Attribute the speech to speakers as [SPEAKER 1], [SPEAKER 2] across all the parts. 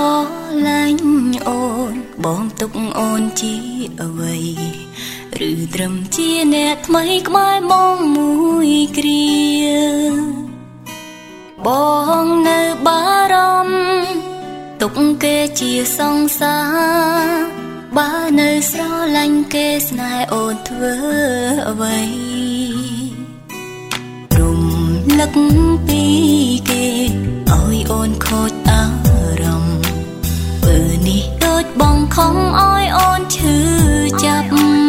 [SPEAKER 1] ឡាញ់អូនបងទុកអូនជាអ្វីឬត្រឹមជាអ្នកថ្មីក្បែរបងមួយគ្រាបងនៅបារម្ភទុកគេជាសង្សារបើនៅស្រឡាញ់គេស្នេហ៍អូនធ្វើអ្វីរំលឹកពីគេឲ្យអូនខូចអារម្មណ៍ពេលនេះដូចបងខំឲ្យអូនឈឺចាប់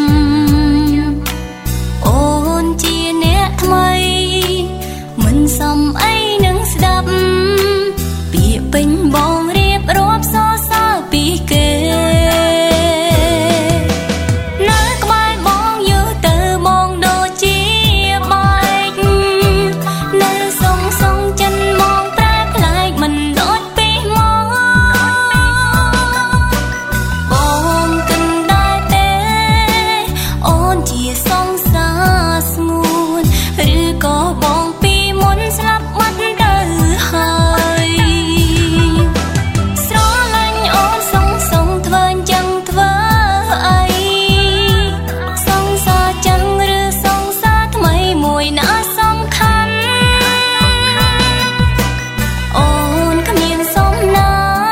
[SPEAKER 1] អូនជាអ្នកថ្មីមិនសមអីនឹងស្ដាប់ពាក្យពេញបងរៀបរាប់សរសើរពីគេនៅក្បែរបងយូរទៅបងដូចជាបែកនៅសងចិនមកប្រែប្លែកមិនដូចពីមកបងគិនដែរទេអូនជាសង្សារស្ងួនឬក៏បងពីមុនស្លាប់បាត់ទៅហើយស្រឡាញ់អូនសងធ្វើអញ្ចឹងធ្វើអីសង្សារចឹងឬសង្សារថ្មីមួយណាសំខាន់អូនគ្មានសំណា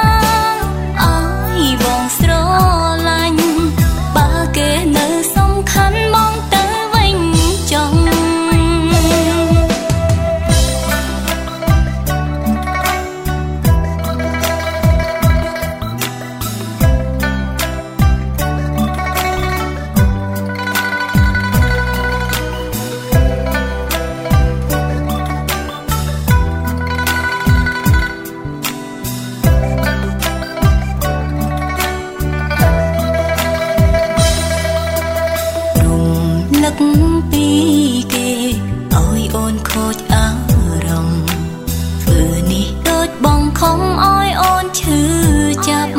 [SPEAKER 1] ឲ្យបងស្រឡាញ់បើគេនៅសំខាន់បងទៅវិញចង់នឹកពីគេឲ្យអូនខូចអារម្មណ៍ធ្វើនេះដូចបងខំឲ្យអូនឈឺចាប់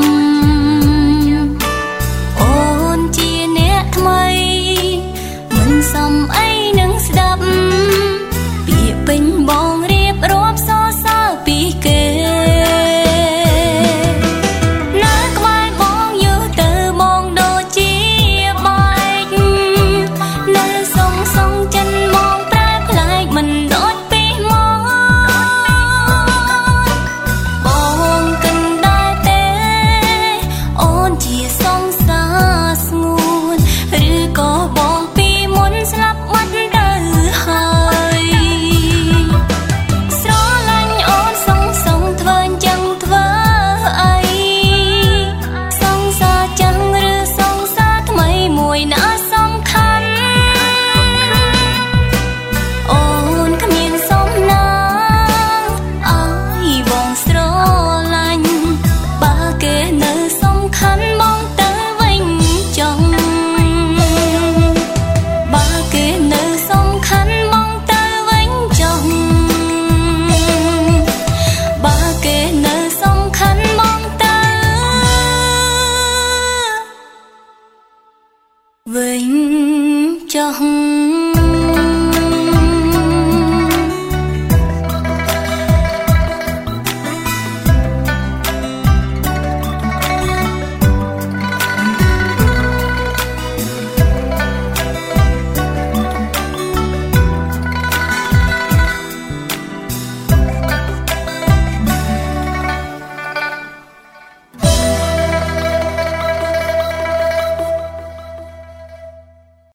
[SPEAKER 1] អូនជាអ្នកថ្មីមិនសមអីនឹងស្ដាប់ពាក្យពេញបងរៀបរាប់សរសើរពីគេនៅក្បែរបងយូរទៅបងដូចជាបែកនៅសងចិនមកប្រែប្លែកមិនដូចពីមកបងគិនដែរទេអូនជាសង្សារស្ងួនឬក៏បងពីមុនស្លាប់បាត់ទៅហើយស្រឡាញ់អូនសងធ្វើអញ្ចឹងធ្វើអីសង្សារចឹងឬសង្សារថ្មីមួយណាសំខាន់អូនគ្មានសំណាឲ្យបងស្រឡាញ់បើគេនៅសំខាន់បងទៅវិញចង់បើគេនៅសំខាន់បងទៅវិញចង់បើគេនៅសំខាន់បងទៅវិញចង់